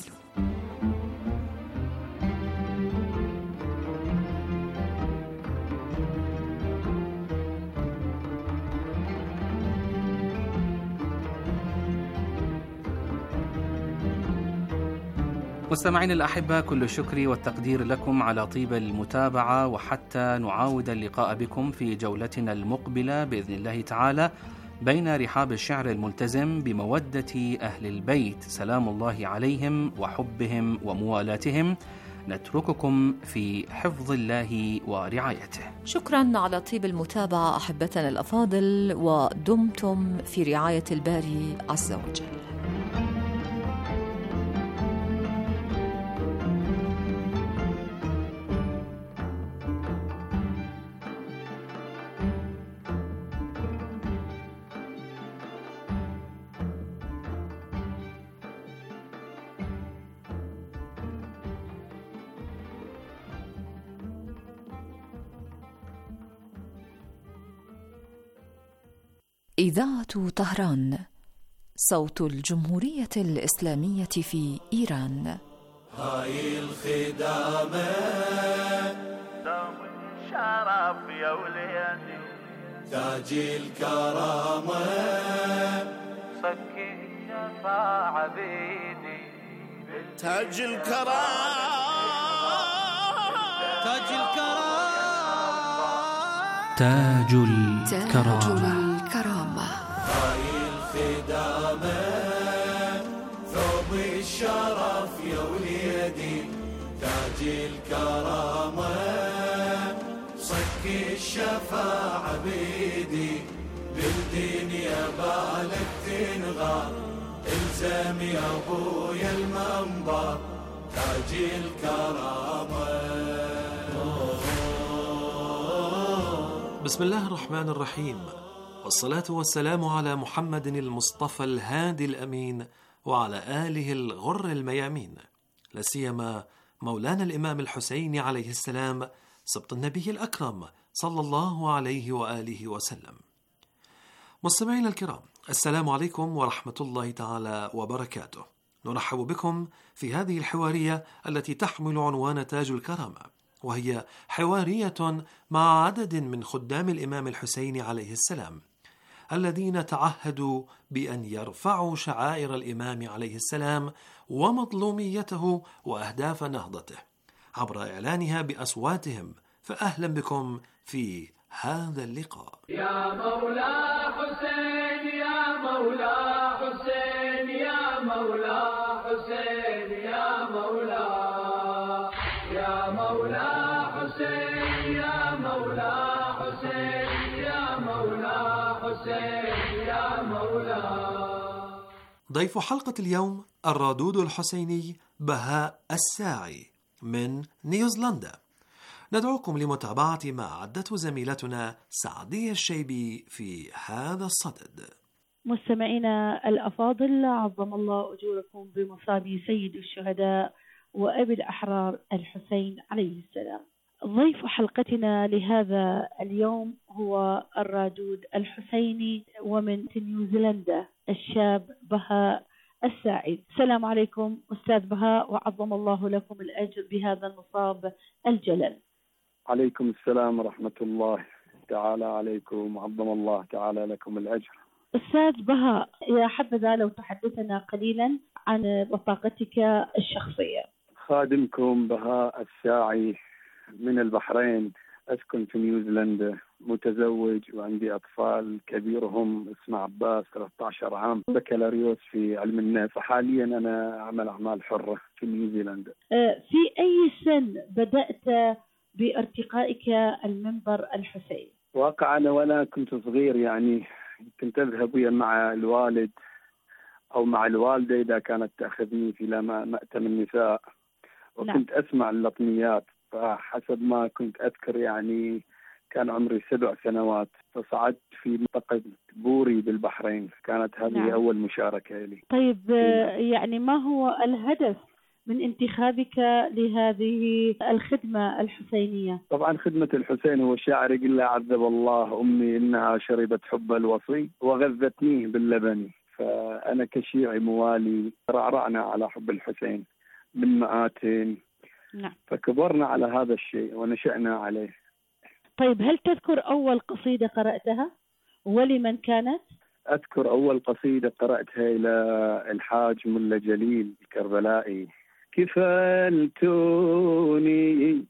مستمعين الأحبة، كل الشكر والتقدير لكم على طيب المتابعة، وحتى نعاود اللقاء بكم في جولتنا المقبلة بإذن الله تعالى بين رحاب الشعر الملتزم بمودة أهل البيت سلام الله عليهم وحبهم وموالاتهم. نترككم في حفظ الله ورعايته. شكرا على طيب المتابعة أحبتنا الأفاضل، ودمتم في رعاية الباري عز وجل. إذاعة طهران، صوت الجمهورية الإسلامية في إيران. هاي الخدامة دوم الشرف يا وليدي، تاج الكرامة صكي الشفاعة بيدي، تاج الكرامة تاج الكرامة تاج الكرامة. هاي الخدامة ثوب الشرف يا وليدي، تاج الكرامة صك الشفاعة بيدي، بالدين يا بالك تنغار، الزم يا ابويا المنبر، تاج الكرامة. بسم الله الرحمن الرحيم، والصلاة والسلام على محمد المصطفى الهادي الأمين، وعلى آله الغر الميامين، لا سيما مولانا الإمام الحسين عليه السلام سبط النبي الأكرم صلى الله عليه وآله وسلم. مستمعينا الكرام، السلام عليكم ورحمة الله تعالى وبركاته. نرحب بكم في هذه الحوارية التي تحمل عنوان تاج الكرامة، وهي حوارية مع عدد من خدام الإمام الحسين عليه السلام الذين تعهدوا بأن يرفعوا شعائر الإمام عليه السلام ومظلوميته وأهداف نهضته عبر إعلانها بأصواتهم. فأهلا بكم في هذا اللقاء. يا مولا حسين يا مولا حسين يا مولا حسين يا مولا يا مولا حسين يا مولا حسين يا مولا حسين يا مولا. ضيف حلقة اليوم الرادود الحسيني بهاء الساعي من نيوزيلندا. ندعوكم لمتابعة ما عدته زميلتنا سعدية الشيبي في هذا الصدد. مستمعينا الأفاضل، عظم الله أجوركم بمصاب سيد الشهداء وأبي الأحرار الحسين عليه السلام. ضيف حلقتنا لهذا اليوم هو الرادود الحسيني ومن نيوزيلندا الشاب بهاء الساعي. السلام عليكم أستاذ بهاء، وعظم الله لكم الأجر بهذا المصاب الجلل. عليكم السلام ورحمة الله تعالى عليكم، وعظم الله تعالى لكم الأجر. أستاذ بهاء، يا حبذا لو تحدثنا قليلا عن بطاقتك الشخصية. خادمكم بهاء الساعي من البحرين، أسكن في نيوزيلندا، متزوج وعندي أطفال، كبيرهم اسمه عباس 13 عام، بكالوريوس في علم النفس، حاليا أنا أعمل أعمال حرة في نيوزيلندا. في أي سن بدأت بارتقائك المنبر الحسين؟ واقع أنا وأنا كنت صغير، يعني كنت أذهب مع الوالد أو مع الوالدة إذا كانت تأخذني في مأتم النساء، وكنت أسمع اللطميات. فحسب ما كنت أذكر يعني كان عمري 7 سنوات، فصعدت في منطقة بوري بالبحرين، كانت هذه أول مشاركة لي. طيب يعني ما هو الهدف من انتخابك لهذه الخدمة الحسينية؟ طبعا خدمة الحسين هو شاعر يقول له عذب الله أمي إنها شربت حب الوصي وغذتنيه باللبن. فأنا كشيعي موالي رعرعنا على حب الحسين من مآتين، فكبرنا على هذا الشيء ونشأنا عليه. طيب هل تذكر أول قصيدة قرأتها ولمن كانت؟ أذكر أول قصيدة قرأتها إلى الحاج ملا جليل الكربلائي، كفلتوني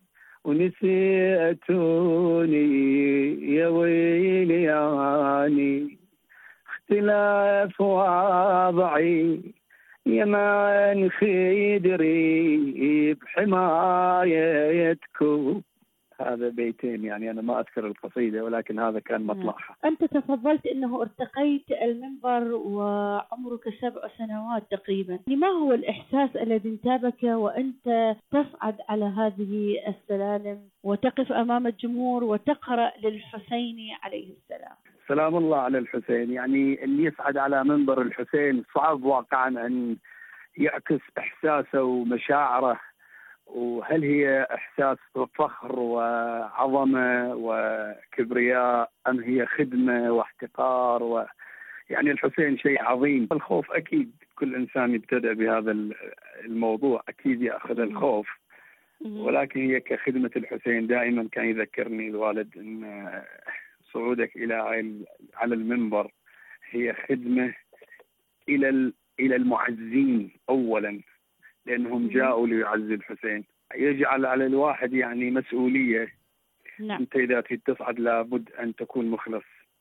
ونسيتوني يا ويلي يعني اختلاف وضعي يا من خدري بحمايتكم. هذا بيتين يعني أنا ما أذكر القصيدة ولكن هذا كان مطلعها. أنت تفضلت أنه ارتقيت المنبر وعمرك 7 سنوات تقريبا، ما هو الإحساس الذي انتابك وأنت تصعد على هذه السلالم وتقف أمام الجمهور وتقرأ للحسين عليه السلام؟ سلام الله على الحسين. يعني اللي يصعد على منبر الحسين صعب واقعا أن يعكس إحساسه ومشاعره، وهل هي إحساس فخر وعظمة وكبرياء أم هي خدمة واحتقار يعني الحسين شيء عظيم. الخوف أكيد كل إنسان يبتدأ بهذا الموضوع أكيد يأخذ الخوف، ولكن هي كخدمة الحسين. دائما كان يذكرني الوالد أن صعودك على المنبر هي خدمة إلى المعزين أولا، لأنهم جاءوا ليعزي الحسين. يجعل على الواحد يعني مسؤولية. نعم. أنت إذا تصعد لابد أن تكون مخلص.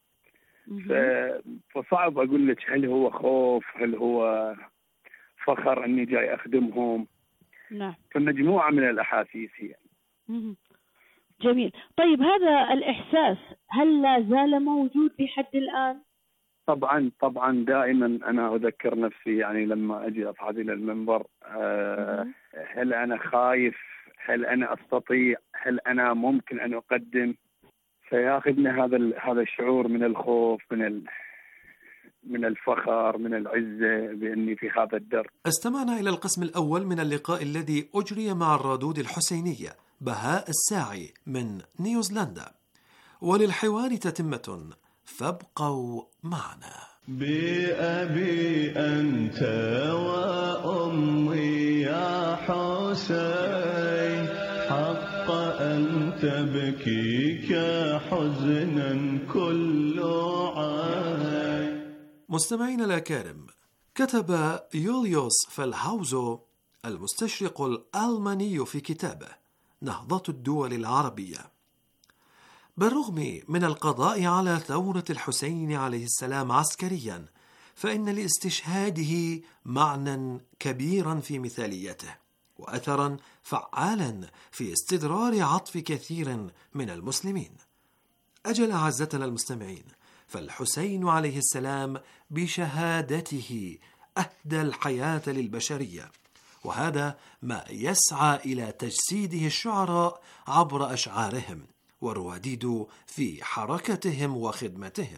فصعب أقول لك هل هو خوف هل هو فخر أني جاي أخدمهم. نعم. فمجموعة من الأحاسيس هي. جميل. طيب هذا الإحساس هل لا زال موجود لحد الآن؟ طبعا دائما أنا أذكر نفسي يعني لما أجي أصعد إلى المنبر هل أنا خايف؟ هل أنا أستطيع؟ هل أنا ممكن أن أقدم؟ فياخذني هذا الشعور من الخوف، من الفخر، من العزة بأني في هذا الدرب. استمعنا إلى القسم الأول من اللقاء الذي أجري مع الرادود الحسينية بهاء الساعي من نيوزيلندا، وللحوار تتمة فابقوا معنا. بأبي أنت وأمي يا حسين، حق أن تبكيك حزنا كل عين. مستمعين الأكارم، كتب يوليوس فالهاوزو المستشرق الألماني في كتابه نهضة الدول العربية: بالرغم من القضاء على ثورة الحسين عليه السلام عسكريا، فإن لاستشهاده معنى كبيرا في مثاليته وأثرا فعالا في استدرار عطف كثير من المسلمين. أجل أعزتنا المستمعين، فالحسين عليه السلام بشهادته أهدى الحياة للبشرية، وهذا ما يسعى إلى تجسيده الشعراء عبر أشعارهم والرواديد في حركتهم وخدمتهم.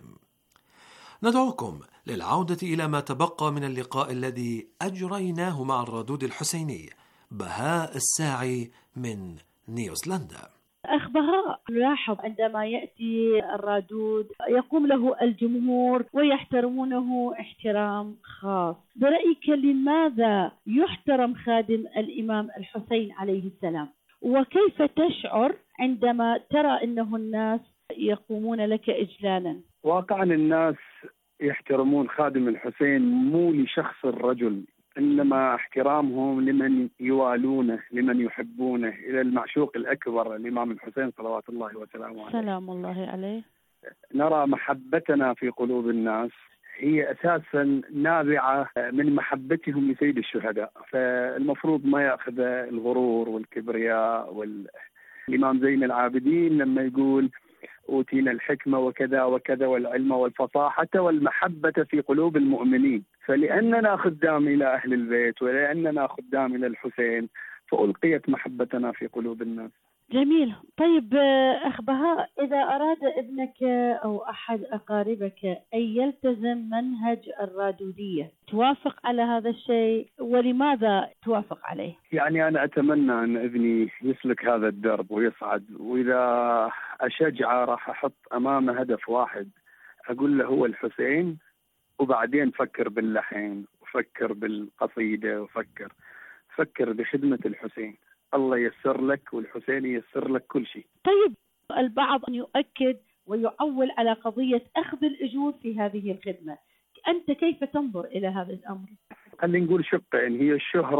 ندعوكم للعودة إلى ما تبقى من اللقاء الذي أجريناه مع الرادود الحسيني بهاء الساعي من نيوزيلندا. أخ بهاء، نلاحظ عندما يأتي الرادود يقوم له الجمهور ويحترمونه احترام خاص. برأيك لماذا يحترم خادم الإمام الحسين عليه السلام؟ وكيف تشعر عندما ترى أنه الناس يقومون لك إجلالا؟ واقعا الناس يحترمون خادم الحسين مو لشخص الرجل، إنما احترامهم لمن يوالونه، لمن يحبونه، إلى المعشوق الأكبر الإمام الحسين صلوات الله وسلامه عليه. سلام الله عليه. نرى محبتنا في قلوب الناس هي أساسا نابعة من محبتهم لسيد الشهداء، فالمفروض ما يأخذ الغرور والكبرياء. والإمام زين العابدين لما يقول أوتينا الحكمة وكذا وكذا والعلم والفصاحة والمحبة في قلوب المؤمنين، فلأننا خدام إلى أهل البيت ولأننا خدام إلى الحسين فألقيت محبتنا في قلوب الناس. جميل. طيب أخ بهاء، إذا أراد ابنك أو أحد أقاربك أن يلتزم منهج الرادودية، توافق على هذا الشيء؟ ولماذا توافق عليه؟ يعني أنا أتمنى أن ابني يسلك هذا الدرب ويصعد، وإذا أشجعه راح أحط أمامه هدف واحد، أقول له هو الحسين، وبعدين فكر باللحن وفكر بالقصيدة فكر بخدمة الحسين. الله ييسر لك والحسين ييسر لك كل شيء. طيب البعض يؤكد ويعول على قضية أخذ الأجور في هذه الخدمة، أنت كيف تنظر إلى هذا الأمر؟ خلينا نقول شقين، هي الشهرة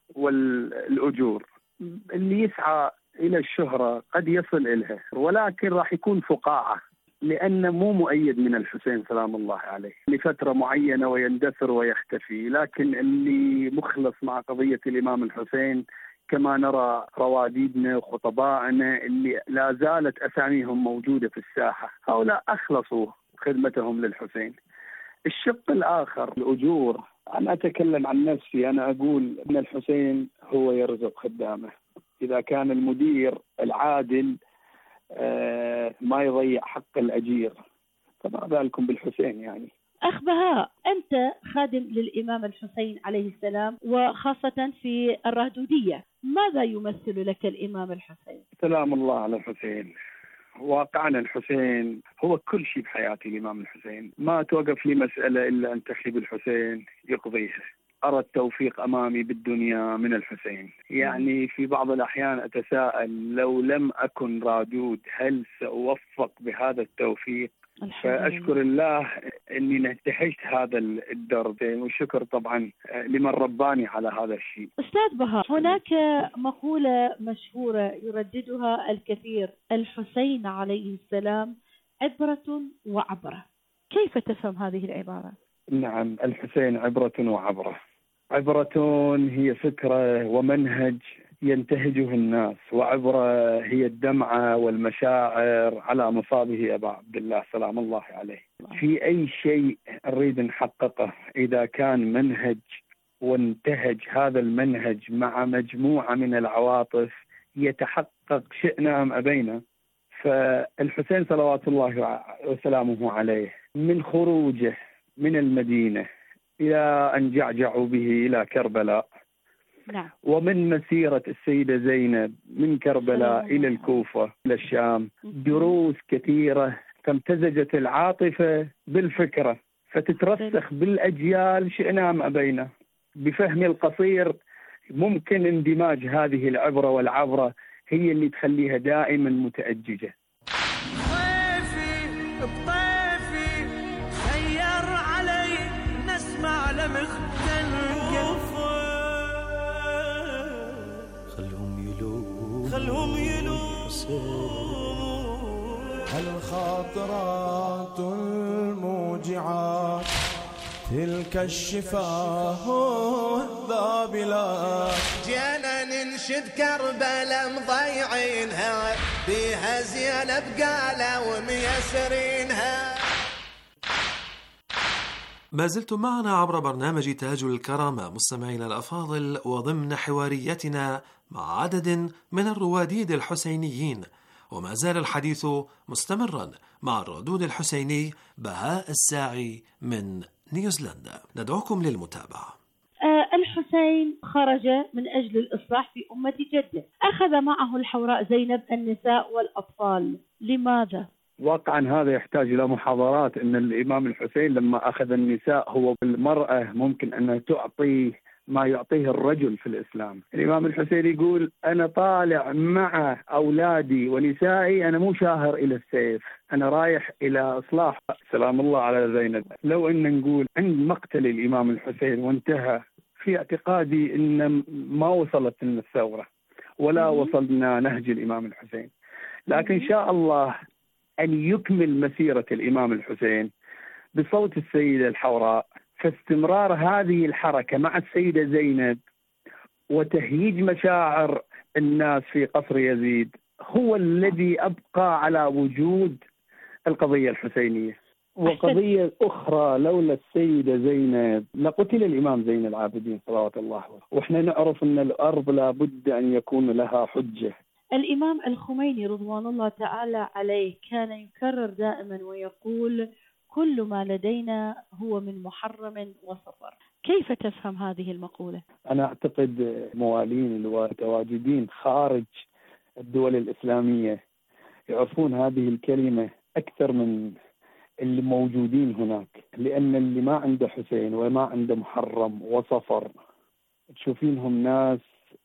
والأجور. اللي يسعى إلى الشهرة قد يصل إليها، ولكن راح يكون فقاعة، لأنه مو مؤيد من الحسين سلام الله عليه لفترة معينة ويندثر ويختفي. لكن اللي مخلص مع قضية الإمام الحسين كما نرى رواديدنا وخطبائنا اللي لا زالت أساميهم موجودة في الساحة، هؤلاء أخلصوا خدمتهم للحسين. الشق الآخر الأجور، أنا أتكلم عن نفسي، أنا أقول أن الحسين هو يرزق خدامه. إذا كان المدير العادل ما يضيع حق الأجير، فما بالكم بالحسين يعني. أخ بهاء، أنت خادم للإمام الحسين عليه السلام وخاصة في الرهدودية، ماذا يمثل لك الإمام الحسين؟ سلام الله على الحسين. واقعا الحسين هو كل شيء بحياتي. الإمام الحسين ما توقف لي مسألة إلا أن تخيب الحسين يقضيها. أرى التوفيق أمامي بالدنيا من الحسين. يعني في بعض الأحيان أتساءل لو لم أكن رادود هل سأوفق بهذا التوفيق؟ فأشكر الله أني انتهجت هذا الدرب، والشكر طبعا لمن رباني على هذا الشيء. أستاذ بهاء، هناك مقولة مشهورة يرددها الكثير: الحسين عليه السلام عبرة وعبرة. كيف تفهم هذه العبارة؟ نعم، الحسين عبرة وعبرة. عبرة هي فكرة ومنهج ينتهجه الناس، وعبرة هي الدمعة والمشاعر على مصابه أبا عبد الله سلام الله عليه. في أي شيء نريد نحققه إذا كان منهج وانتهج هذا المنهج مع مجموعة من العواطف يتحقق شئنا أم أبينا. فالحسين صلوات الله وسلامه عليه من خروجه من المدينة إلى أن جعجعوا به إلى كربلاء، نعم. ومن مسيرة السيدة زينب من كربلاء إلى الكوفة إلى الشام، دروس كثيرة فامتزجت العاطفة بالفكرة فتترسخ بالأجيال شئنا أم أبينا. بفهم القصير ممكن اندماج هذه العبرة والعبرة هي اللي تخليها دائما متأججة. خلهم الخاطرات الموجعات تلك الشفاه الذابلات جينا ننشد كربلاء مضيعينها بها زينب قالوا وميسرينها. ما زلتم معنا عبر برنامج تاج الكرامة مستمعينا الأفاضل، وضمن حواريتنا مع عدد من الرواديد الحسينيين، وما زال الحديث مستمرا مع الرادود الحسيني بهاء الساعي من نيوزيلندا. ندعوكم للمتابعة. الحسين خرج من أجل الإصلاح في أمة جده، أخذ معه الحوراء زينب النساء والأطفال. لماذا؟ واقعا هذا يحتاج إلى محاضرات. أن الإمام الحسين لما أخذ النساء هو بالمرأة ممكن أن تعطي ما يعطيه الرجل في الإسلام. الإمام الحسين يقول أنا طالع مع أولادي ونسائي، أنا مو شاهر إلى السيف، أنا رايح إلى إصلاح. سلام الله على زينب. لو أن نقول عند مقتل الإمام الحسين وانتهى، في اعتقادي أن ما وصلت لنا الثورة ولا وصلنا نهج الإمام الحسين، لكن إن شاء الله أن يكمل مسيرة الإمام الحسين بصوت السيدة الحوراء. فاستمرار هذه الحركة مع السيدة زينب وتهييج مشاعر الناس في قصر يزيد هو الذي أبقى على وجود القضية الحسينية. وقضية أخرى، لولا السيدة زينب لقتل الإمام زين العابدين صلوات الله عليه. وإحنا نعرف أن الأرض لابد أن يكون لها حجة. الإمام الخميني رضوان الله تعالى عليه كان يكرر دائما ويقول كل ما لدينا هو من محرم وصفر. كيف تفهم هذه المقولة؟ أنا أعتقد موالين والمتواجدين خارج الدول الإسلامية يعرفون هذه الكلمة أكثر من اللي موجودين هناك، لأن اللي ما عنده حسين وما عنده محرم وصفر تشوفينهم ناس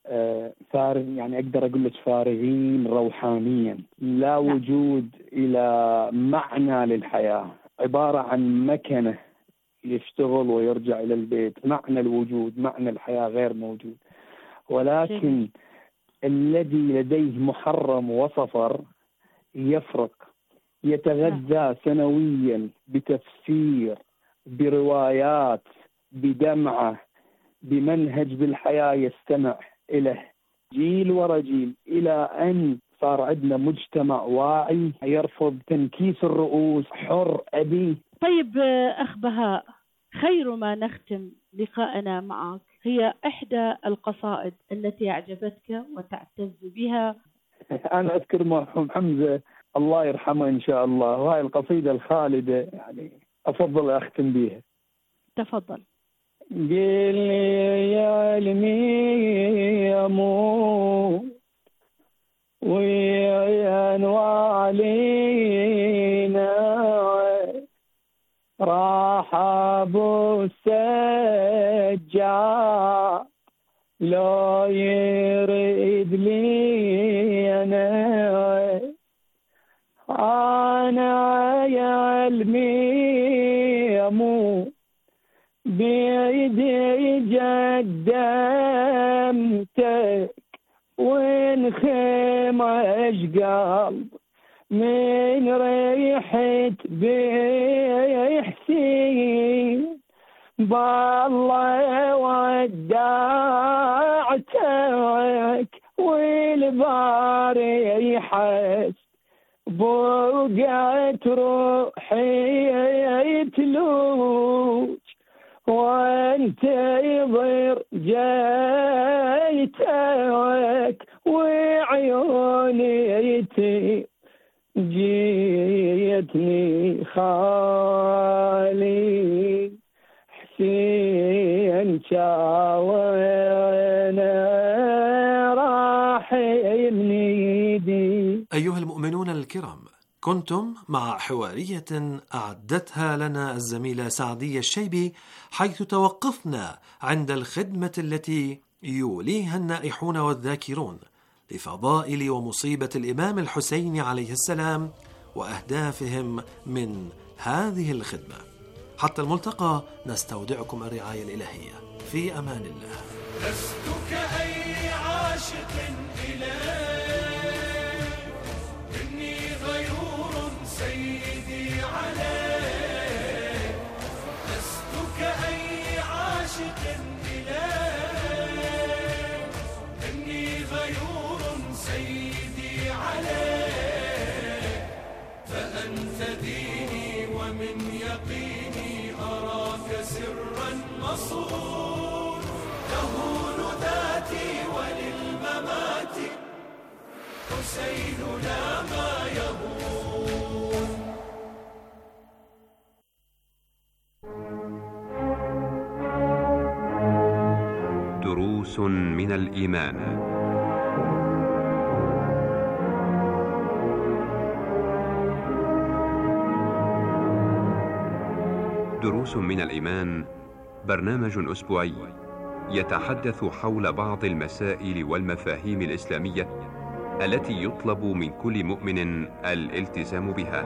فارغ، يعني أقدر أقول لك فارغين روحانيا، لا وجود إلى معنى للحياة، عبارة عن مكنة يشتغل ويرجع إلى البيت. معنى الوجود، معنى الحياة غير موجود. ولكن الذي لديه محرم وصفر يفرق، يتغذى سنويا بتفسير، بروايات، بدمعة، بمنهج بالحياة يستمع إليه جيل ورا جيل، إلى أن صار عندنا مجتمع واعي يرفض تنكيس الرؤوس، حر أبي. طيب أخ بهاء، خير ما نختم لقاءنا معك هي إحدى القصائد التي أعجبتك وتعتز بها. أنا أذكر مرحوم حمزة الله يرحمه إن شاء الله، وهاي القصيدة الخالدة يعني أفضل أختم بها. تفضل. قل يا الميمو وين والينا راح ابو السجاد لو يريد لي انا يا الميمو بيدي قدمتك وانخمش قلب من ريحة بحسين بالله ودعتك والباري حس بوقت روحي تلوج وانتظر جيتك وعيوني جيتني خالي حسين شاونا راح يمنيدي. أيها المؤمنون الكرام، كنتم مع حوارية أعدتها لنا الزميلة سعدية الشيبي، حيث توقفنا عند الخدمة التي يوليها النائحون والذاكرون لفضائل ومصيبة الإمام الحسين عليه السلام وأهدافهم من هذه الخدمة. حتى الملتقى نستودعكم الرعاية الإلهية، في أمان الله. لست كأي عاشق إليك، إني غيور سيدي عليك. لست كأي عاشق إليك، إني غيور سيدي عليك. فأنت ديني ومن يقيني أراك سرا مصون، تهون ذاتي وللممات حسيننا ما يهون. دروس من الإيمان. دروس من الإيمان برنامج أسبوعي يتحدث حول بعض المسائل والمفاهيم الإسلامية التي يطلب من كل مؤمن الالتزام بها.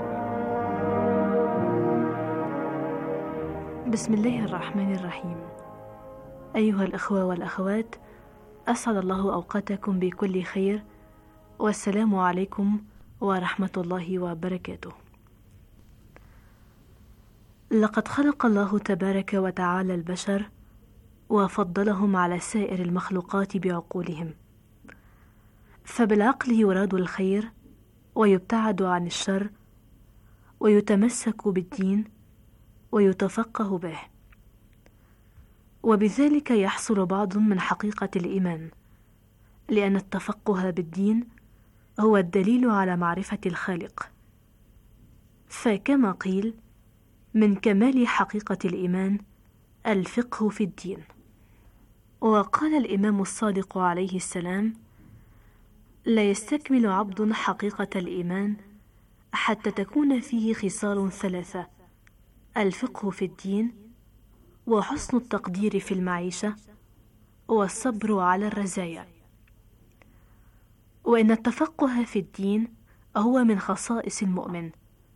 بسم الله الرحمن الرحيم. أيها الأخوة والأخوات، أسعد الله أوقاتكم بكل خير، والسلام عليكم ورحمة الله وبركاته. لقد خلق الله تبارك وتعالى البشر وفضلهم على سائر المخلوقات بعقولهم، فبالعقل يراد الخير ويبتعد عن الشر، ويتمسك بالدين ويتفقه به، وبذلك يحصل بعض من حقيقة الإيمان، لأن التفقه بالدين هو الدليل على معرفة الخالق. فكما قيل: من كمال حقيقة الإيمان الفقه في الدين. وقال الإمام الصادق عليه السلام: لا يستكمل عبد حقيقة الإيمان حتى تكون فيه خصال ثلاثة: الفقه في الدين، وحسن التقدير في المعيشة، والصبر على الرزايا. وإن التفقه في الدين هو من خصائص المؤمن.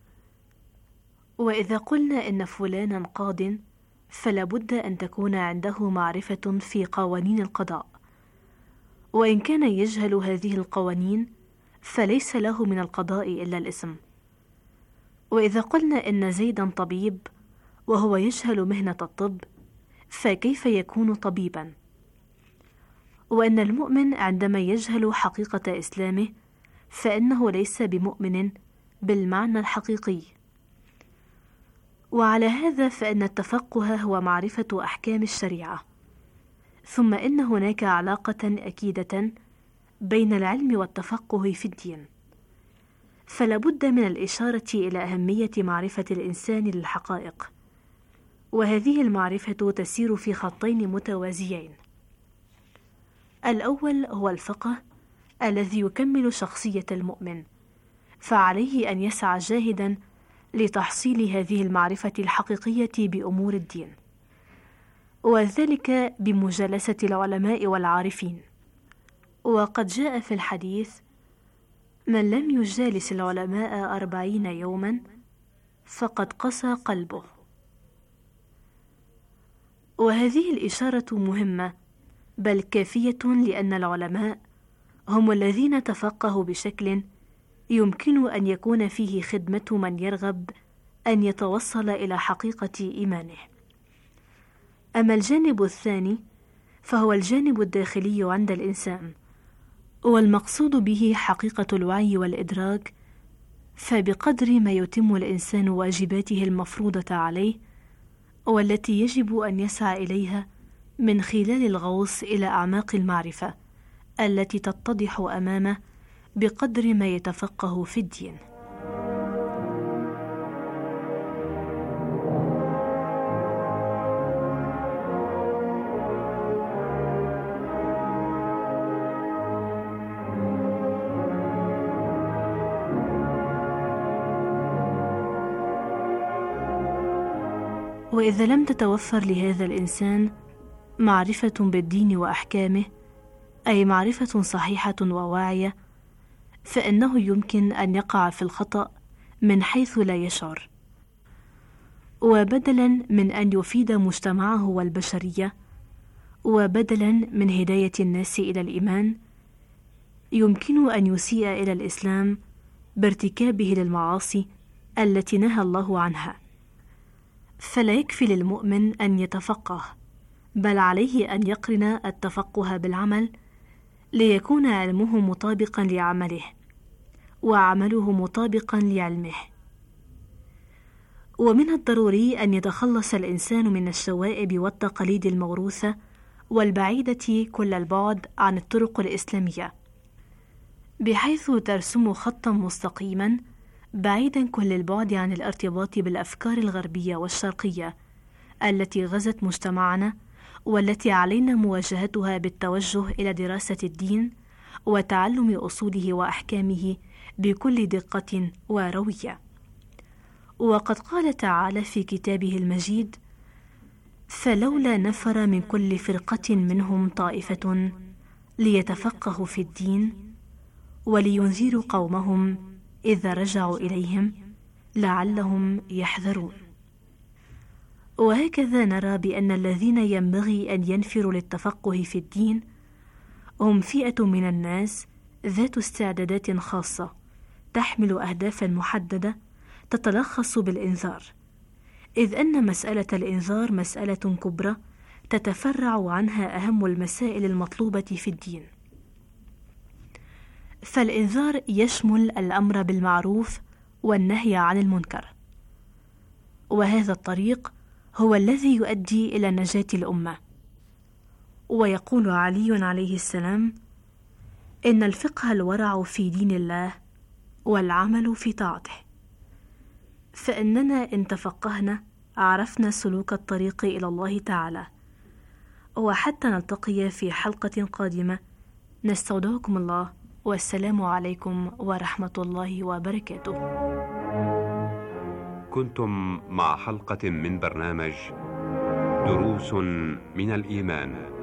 وإذا قلنا إن فلانا قاضٍ، فلا بد أن تكون عنده معرفة في قوانين القضاء، وإن كان يجهل هذه القوانين فليس له من القضاء إلا الاسم. وإذا قلنا إن زيدا طبيب وهو يجهل مهنة الطب فكيف يكون طبيبا؟ وأن المؤمن عندما يجهل حقيقة إسلامه فإنه ليس بمؤمن بالمعنى الحقيقي. وعلى هذا فإن التفقه هو معرفة أحكام الشريعة، ثم إن هناك علاقة أكيدة بين العلم والتفقه في الدين، فلا بد من الإشارة إلى أهمية معرفة الإنسان للحقائق، وهذه المعرفة تسير في خطين متوازيين. الأول هو الفقه الذي يكمل شخصية المؤمن، فعليه أن يسعى جاهدا لتحصيل هذه المعرفة الحقيقية بأمور الدين، وذلك بمجالسة العلماء والعارفين. وقد جاء في الحديث: من لم يجالس العلماء 40 يوما فقد قسى قلبه. وهذه الإشارة مهمة بل كافية، لأن العلماء هم الذين تفقهوا بشكل يمكن أن يكون فيه خدمة من يرغب أن يتوصل إلى حقيقة إيمانه. أما الجانب الثاني فهو الجانب الداخلي عند الإنسان، والمقصود به حقيقة الوعي والإدراك، فبقدر ما يتم الإنسان واجباته المفروضة عليه والتي يجب أن يسعى إليها من خلال الغوص إلى أعماق المعرفة التي تتضح أمامه بقدر ما يتفقه في الدين. وإذا لم تتوفر لهذا الإنسان معرفة بالدين وأحكامه، أي معرفة صحيحة وواعية، فإنه يمكن أن يقع في الخطأ من حيث لا يشعر. وبدلا من أن يفيد مجتمعه والبشرية، وبدلا من هداية الناس إلى الإيمان، يمكن أن يسيء إلى الإسلام بارتكابه للمعاصي التي نهى الله عنها. فلا يكفي للمؤمن أن يتفقه، بل عليه أن يقرن التفقه بالعمل ليكون علمه مطابقا لعمله وعمله مطابقا لعلمه. ومن الضروري أن يتخلص الإنسان من الشوائب والتقاليد الموروثة والبعيدة كل البعد عن الطرق الإسلامية، بحيث ترسم خطا مستقيما بعيدا كل البعد عن الارتباط بالأفكار الغربية والشرقية التي غزت مجتمعنا، والتي علينا مواجهتها بالتوجه إلى دراسة الدين وتعلم أصوله وأحكامه بكل دقة وروية. وقد قال تعالى في كتابه المجيد: فلولا نفر من كل فرقة منهم طائفة ليتفقهوا في الدين ولينذروا قومهم إذا رجعوا إليهم لعلهم يحذرون. وهكذا نرى بأن الذين ينبغي أن ينفروا للتفقه في الدين هم فئة من الناس ذات استعدادات خاصة تحمل أهدافا محددة تتلخص بالإنذار، إذ أن مسألة الإنذار مسألة كبرى تتفرع عنها أهم المسائل المطلوبة في الدين. فالإنذار يشمل الأمر بالمعروف والنهي عن المنكر، وهذا الطريق هو الذي يؤدي إلى نجاة الأمة. ويقول علي عليه السلام: إن الفقه الورع في دين الله والعمل في طاعته، فإننا إن تفقهنا عرفنا سلوك الطريق إلى الله تعالى. وحتى نلتقي في حلقة قادمة، نستودعكم الله، والسلام عليكم ورحمة الله وبركاته. كنتم مع حلقة من برنامج دروس من الإيمان